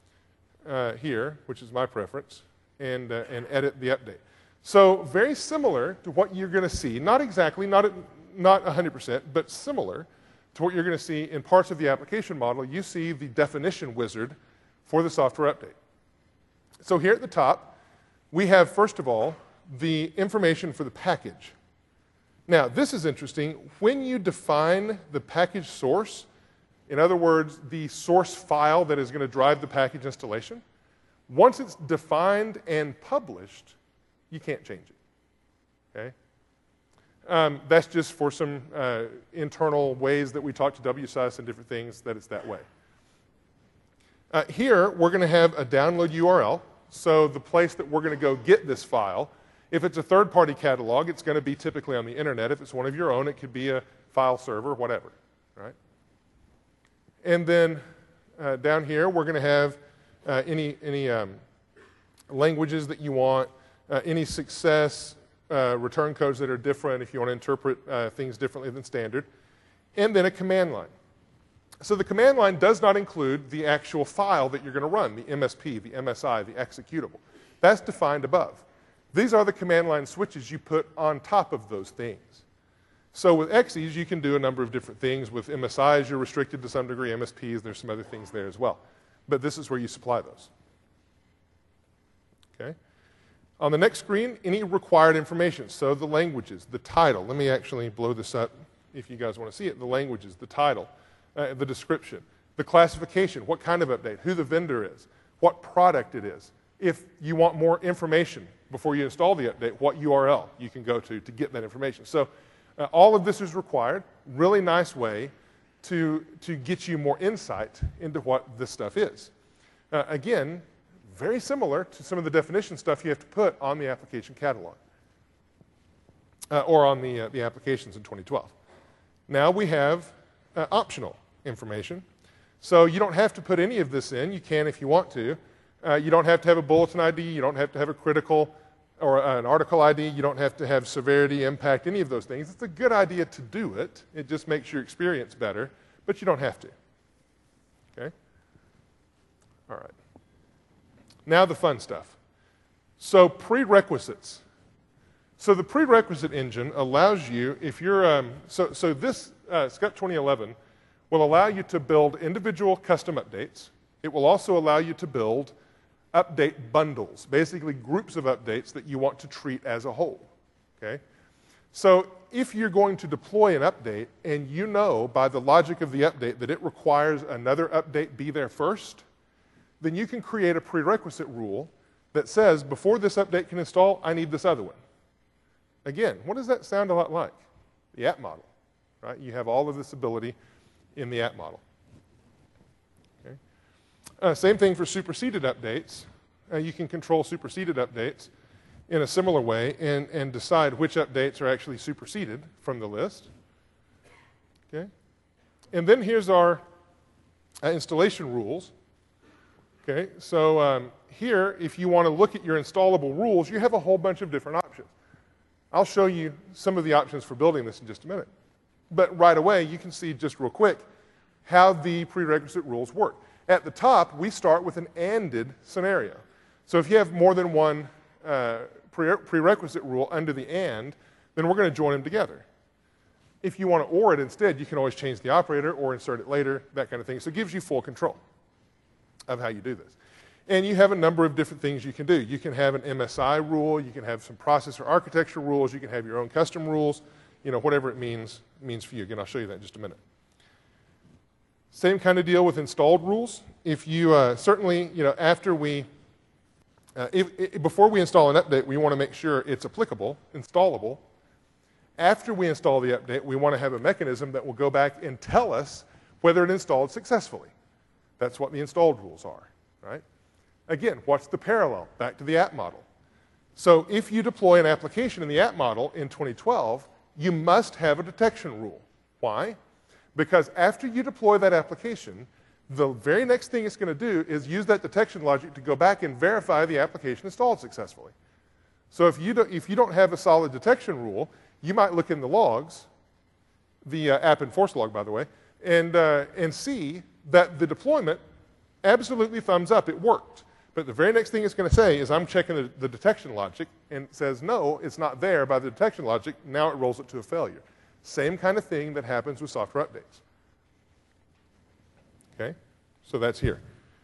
here, which is my preference, and edit the update. So very similar to what you're going to see, not exactly, not 100%, but similar to what you're going to see in parts of the application model. You see the definition wizard for the software update. So here at the top, we have, first of all, the information for the package. Now, this is interesting. When you define the package source, in other words, the source file that is going to drive the package installation, once it's defined and published, you can't change it. Okay? That's just for some internal ways that we talk to WSUS and different things that it's that way. Here, we're going to have a download URL. So the place that we're going to go get this file, if it's a third-party catalog, it's going to be typically on the internet. If it's one of your own, it could be a file server, whatever, right? And then down here, we're going to have any languages that you want, any success return codes that are different if you want to interpret things differently than standard, and then a command line. So the command line does not include the actual file that you're going to run, the MSP, the MSI, the executable. That's defined above. These are the command line switches you put on top of those things. So with XEs, you can do a number of different things. With MSIs, you're restricted to some degree. MSPs, there's some other things there as well. But this is where you supply those. Okay? On the next screen, any required information. So the languages, the title. Let me actually blow this up if you guys want to see it. The languages, the title, the description, the classification, what kind of update, who the vendor is, what product it is. If you want more information before you install the update, what URL you can go to get that information. So all of this is required. Really nice way to get you more insight into what this stuff is. Again, very similar to some of the definition stuff you have to put on the application catalog or on the applications in 2012. Now we have optional information. So you don't have to put any of this in. You can if you want to. You don't have to have a bulletin ID. You don't have to have a critical or an article ID. You don't have to have severity, impact, any of those things. It's a good idea to do it. It just makes your experience better, but you don't have to. Okay? All right. Now the fun stuff. So prerequisites. So the prerequisite engine allows you, if you're, so this SCUT 2011 will allow you to build individual custom updates. It will also allow you to build update bundles, basically groups of updates that you want to treat as a whole. Okay? So if you're going to deploy an update and you know by the logic of the update that it requires another update be there first, then you can create a prerequisite rule that says before this update can install, I need this other one. Again, what does that sound a lot like? The app model, right? You have all of this ability in the app model. Same thing for superseded updates. You can control superseded updates in a similar way and decide which updates are actually superseded from the list. Okay? And then here's our installation rules. Okay? So here, if you want to look at your installable rules, you have a whole bunch of different options. I'll show you some of the options for building this in just a minute. But right away, you can see just real quick how the prerequisite rules work. At the top, we start with an ANDed scenario. So if you have more than one prerequisite rule under the AND, then we're going to join them together. If you want to OR it instead, you can always change the operator or insert it later, that kind of thing. So it gives you full control of how you do this. And you have a number of different things you can do. You can have an MSI rule, you can have some processor architecture rules, you can have your own custom rules, you know, whatever it means for you. Again, I'll show you that in just a minute. Same kind of deal with installed rules. If you certainly, you know, after we, before we install an update, we want to make sure it's applicable, installable. After we install the update, we want to have a mechanism that will go back and tell us whether it installed successfully. That's what the installed rules are, right? Again, what's the parallel? Back to the app model. So if you deploy an application in the app model in 2012, you must have a detection rule. Why? Because after you deploy that application, the very next thing it's going to do is use that detection logic to go back and verify the application installed successfully. So if you don't have a solid detection rule, you might look in the logs, the app enforce log, by the way, and see that the deployment absolutely thumbs up, it worked. But the very next thing it's going to say is I'm checking the detection logic, and it says, no, it's not there by the detection logic. Now it rolls it to a failure. Same kind of thing that happens with software updates. Okay? So that's here.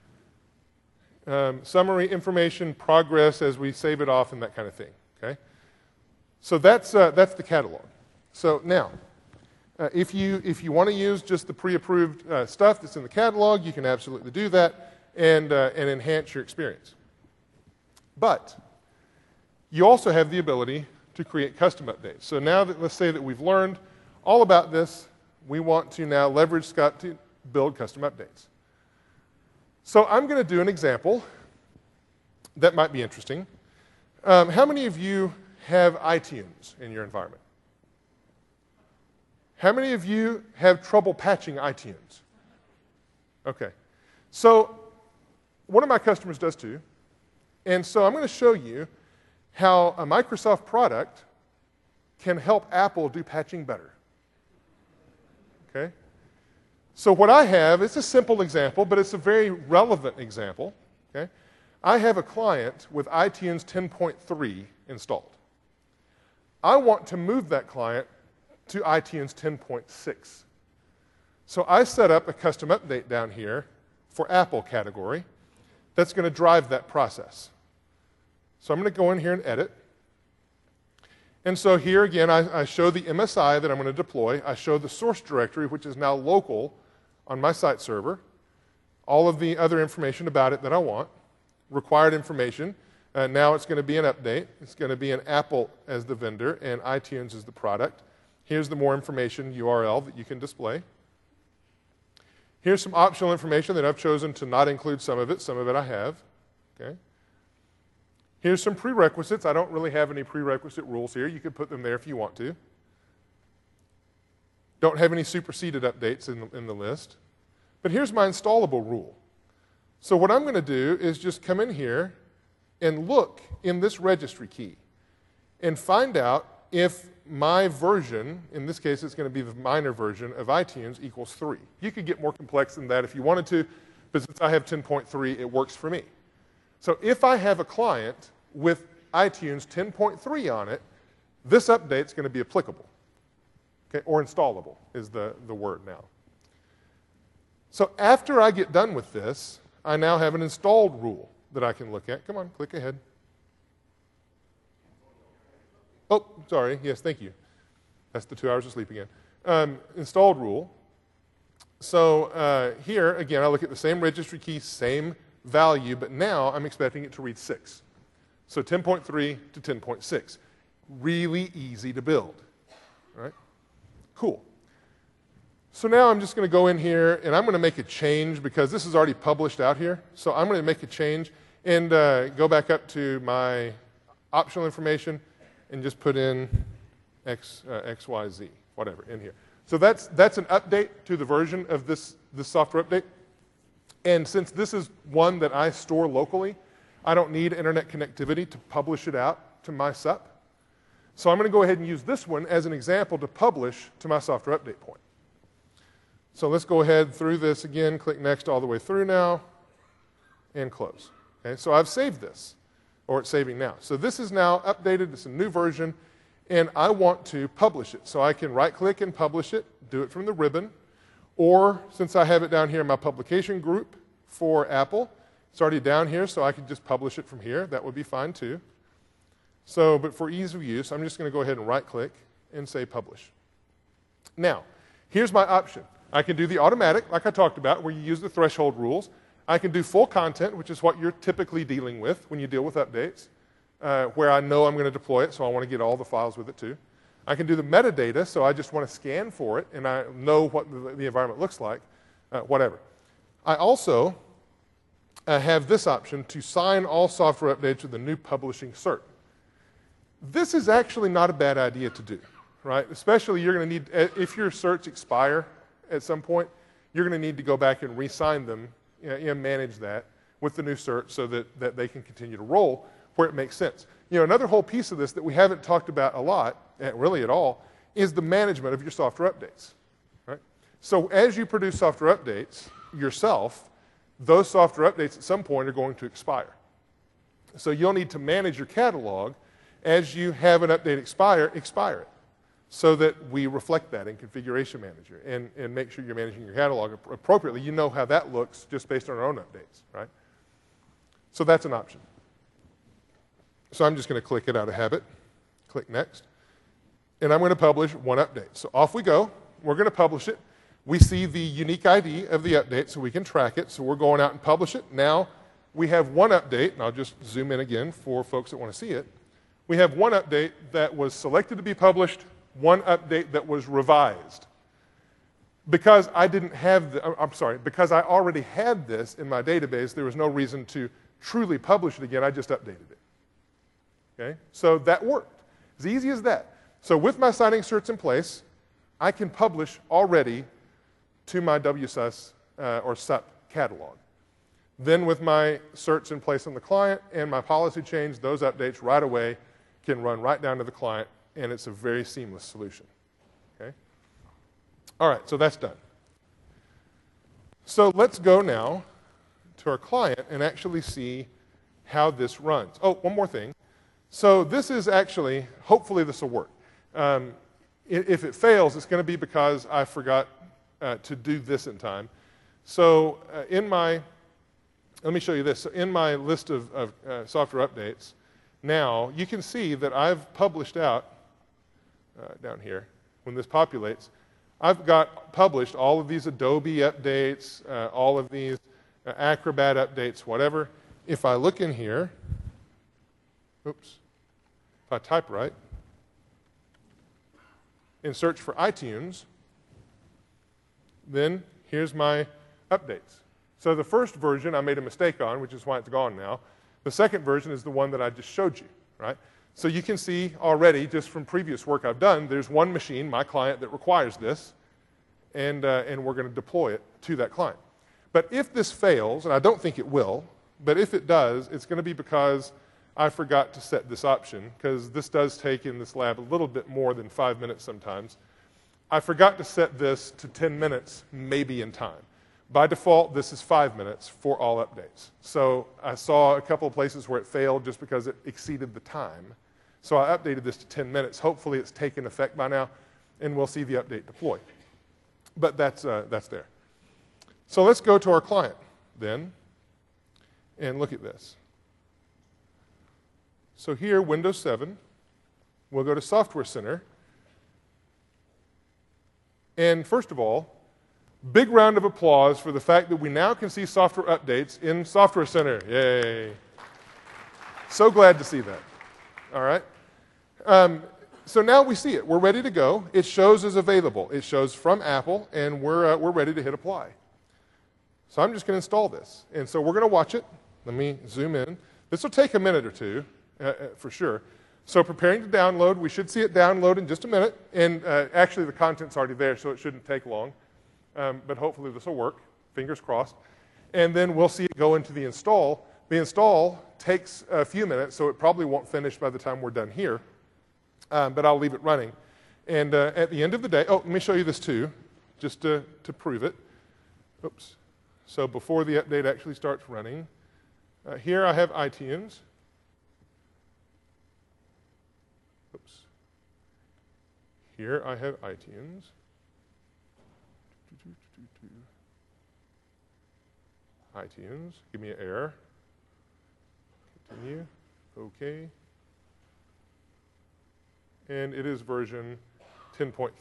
Summary, information, progress as we save it off, and that kind of thing. Okay? So that's the catalog. So now, if you want to use just the pre-approved stuff that's in the catalog, you can absolutely do that and enhance your experience. But you also have the ability to create custom updates. So now that, let's say that we've learned all about this, we want to now leverage SCUT to build custom updates. So I'm going to do an example that might be interesting. How many of you have iTunes in your environment? How many of you have trouble patching iTunes? Okay. So one of my customers does too. And so I'm going to show you how a Microsoft product can help Apple do patching better. Okay? So what I have, it's a simple example, but it's a very relevant example. Okay? I have a client with iTunes 10.3 installed. I want to move that client to iTunes 10.6. So I set up a custom update down here for Apple category that's going to drive that process. So I'm going to go in here and edit. And so here again, I show the MSI that I'm going to deploy. I show the source directory, which is now local on my site server. All of the other information about it that I want. Required information. Now it's going to be an update. It's going to be an Apple as the vendor and iTunes as the product. Here's the more information URL that you can display. Here's some optional information that I've chosen to not include some of it. Some of it I have. Okay. Here's some prerequisites. I don't really have any prerequisite rules here. You could put them there if you want to. Don't have any superseded updates in the list. But here's my installable rule. So what I'm going to do is just come in here and look in this registry key and find out if my version, in this case it's going to be the minor version of iTunes, equals 3. You could get more complex than that if you wanted to, but since I have 10.3, it works for me. So if I have a client with iTunes 10.3 on it, this update's going to be applicable. Okay, or installable is the word now. So after I get done with this, I now have an installed rule that I can look at. Come on, click ahead. Oh, sorry. Yes, thank you. That's the 2 hours of sleep again. Installed rule. So here, again, I look at the same registry key, same value, but now I'm expecting it to read 6. So 10.3 to 10.6. Really easy to build. All right? Cool. So now I'm just going to go in here, and I'm going to make a change because this is already published out here. So I'm going to make a change and go back up to my optional information and just put in XYZ, whatever, in here. So that's an update to the version of this software update. And since this is one that I store locally, I don't need internet connectivity to publish it out to my SUP. So I'm going to go ahead and use this one as an example to publish to my software update point. So let's go ahead through this again, click next all the way through now, and close. Okay, so I've saved this, or it's saving now. So this is now updated, it's a new version, and I want to publish it. So I can right-click and publish it, do it from the ribbon, or since I have it down here in my publication group for Apple, it's already down here, so I can just publish it from here. That would be fine too. So, but for ease of use, I'm just going to go ahead and right-click and say Publish. Now, here's my option. I can do the automatic, like I talked about, where you use the threshold rules. I can do full content, which is what you're typically dealing with when you deal with updates, where I know I'm going to deploy it, so I want to get all the files with it too. I can do the metadata, so I just want to scan for it, and I know what the environment looks like, whatever. I also have this option to sign all software updates with the new publishing cert. This is actually not a bad idea to do, right? Especially you're going to need, if your certs expire at some point, you're going to need to go back and re-sign them and manage that with the new cert so that they can continue to roll where it makes sense. You know, another whole piece of this that we haven't talked about a lot, really at all, is the management of your software updates, right? So as you produce software updates yourself, those software updates at some point are going to expire. So you'll need to manage your catalog as you have an update expire it, so that we reflect that in Configuration Manager and make sure you're managing your catalog appropriately. You know how that looks just based on our own updates, right? So that's an option. So I'm just going to click it out of habit, click Next, and I'm going to publish one update. So off we go. We're going to publish it. We see the unique ID of the update so we can track it. So we're going out and publish it. Now we have one update, and I'll just zoom in again for folks that want to see it. We have one update that was selected to be published, one update that was revised. Because I didn't have because I already had this in my database, there was no reason to truly publish it again. I just updated it. Okay? So that worked. As easy as that. So with my signing certs in place, I can publish already to my WSUS or SUP catalog. Then with my certs in place on the client and my policy change, those updates right away can run right down to the client, and it's a very seamless solution. Okay? All right, so that's done. So let's go now to our client and actually see how this runs. Oh, one more thing. So this is actually, hopefully this will work. If it fails, it's going to be because I forgot to do this in time. So let me show you this. So in my list of software updates, now, you can see that I've published out, down here, when this populates, I've got published all of these Adobe updates, all of these Acrobat updates, whatever. If I look in here, oops, if I type right, and search for iTunes, then here's my updates. So the first version I made a mistake on, which is why it's gone now. The second version is the one that I just showed you, right? So you can see already, just from previous work I've done, there's one machine, my client, that requires this, and we're going to deploy it to that client. But if this fails, and I don't think it will, but if it does, it's going to be because I forgot to set this option, because this does take in this lab a little bit more than 5 minutes sometimes. I forgot to set this to 10 minutes, maybe in time. By default, this is 5 minutes for all updates. So I saw a couple of places where it failed just because it exceeded the time. So I updated this to 10 minutes. Hopefully it's taken effect by now, and we'll see the update deploy. But that's there. So let's go to our client then and look at this. So here, Windows 7, we'll go to Software Center. And first of all, big round of applause for the fact that we now can see software updates in Software Center. Yay. So glad to see that. All right. So now we see it. We're ready to go. It shows as available. It shows from Apple, and we're ready to hit apply. So I'm just going to install this. And so we're going to watch it. Let me zoom in. This will take a minute or two, for sure. So preparing to download. We should see it download in just a minute. And actually, the content's already there, so it shouldn't take long. But hopefully this will work. Fingers crossed. And then we'll see it go into the install. The install takes a few minutes, so it probably won't finish by the time we're done here. But I'll leave it running. And at the end of the day, oh, let me show you this too, just to prove it. Oops. So before the update actually starts running, here I have iTunes. Oops. Here I have iTunes. iTunes. Give me an error. Continue. OK. And it is version 10.3.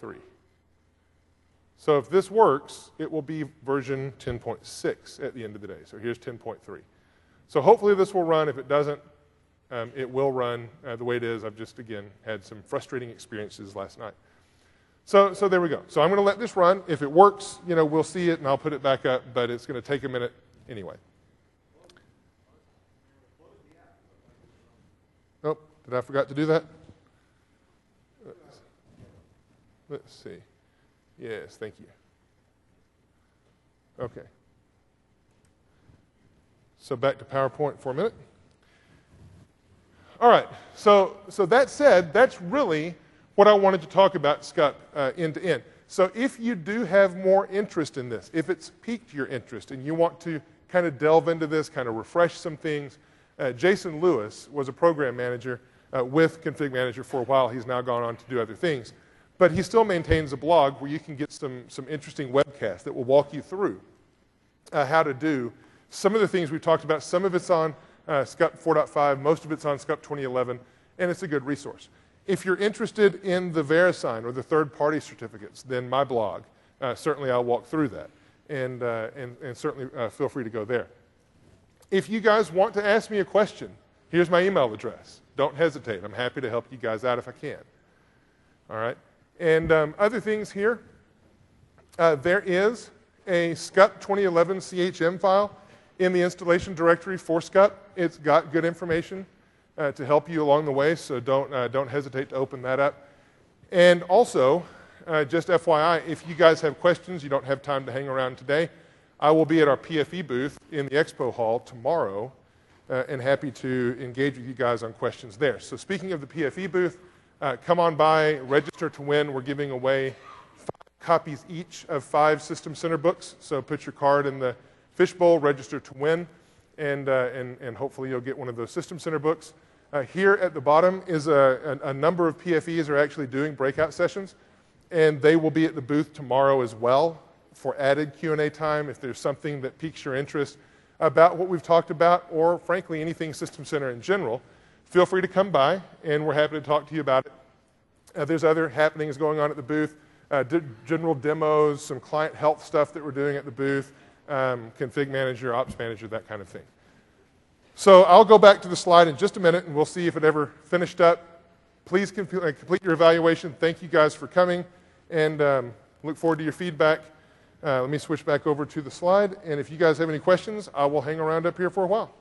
So if this works, it will be version 10.6 at the end of the day. So here's 10.3. So hopefully this will run. If it doesn't, it will run the way it is. I've just, again, had some frustrating experiences last night. So there we go. So I'm going to let this run. If it works, we'll see it, and I'll put it back up. But it's going to take a minute anyway. Oh, did I forget to do that? Let's see. Yes, thank you. Okay. So back to PowerPoint for a minute. All right. So that said, that's really what I wanted to talk about SCUP end to end. So if you do have more interest in this, if it's piqued your interest and you want to kind of delve into this, kind of refresh some things, Jason Lewis was a program manager with Config Manager for a while. He's now gone on to do other things. But he still maintains a blog where you can get some interesting webcasts that will walk you through how to do some of the things we've talked about. Some of it's on SCUP 4.5, most of it's on SCUP 2011, and it's a good resource. If you're interested in the VeriSign or the third-party certificates, then my blog, certainly I'll walk through that, and certainly feel free to go there. If you guys want to ask me a question, here's my email address. Don't hesitate. I'm happy to help you guys out if I can. All right? And other things here, there is a SCUP 2011 CHM file in the installation directory for SCUP. It's got good information to help you along the way, so don't hesitate to open that up. And also, just FYI, if you guys have questions, you don't have time to hang around today, I will be at our PFE booth in the expo hall tomorrow and happy to engage with you guys on questions there. So speaking of the PFE booth, come on by, register to win. We're giving away 5 copies each of 5 System Center books. So put your card in the fishbowl, register to win, and hopefully you'll get one of those System Center books. Here at the bottom is a number of PFEs are actually doing breakout sessions, and they will be at the booth tomorrow as well for added Q&A time if there's something that piques your interest about what we've talked about, or frankly anything System Center in general. feel free to come by, and we're happy to talk to you about it. There's other happenings going on at the booth, general demos, some client health stuff that we're doing at the booth, config manager, ops manager, that kind of thing. So I'll go back to the slide in just a minute, and we'll see if it ever finished up. Please complete your evaluation. Thank you guys for coming, and look forward to your feedback. Let me switch back over to the slide, and if you guys have any questions, I will hang around up here for a while.